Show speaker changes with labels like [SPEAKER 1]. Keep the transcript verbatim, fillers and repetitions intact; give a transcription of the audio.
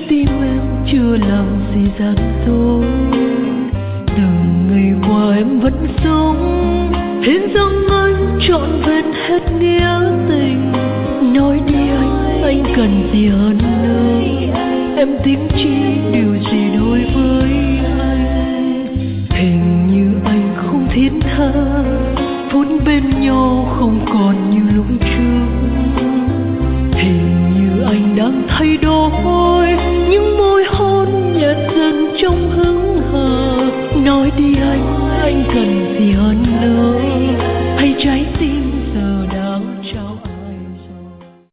[SPEAKER 1] tim em chưa làm gì gian dối. Từng ngày qua em vẫn sống hiến dâng anh trọn vẹn hết nghĩa tình. Nói đi anh, anh cần gì hơn nữa, em tính chi điều gì đối với anh. Hình như anh không thiết tha, phút bên nhau không còn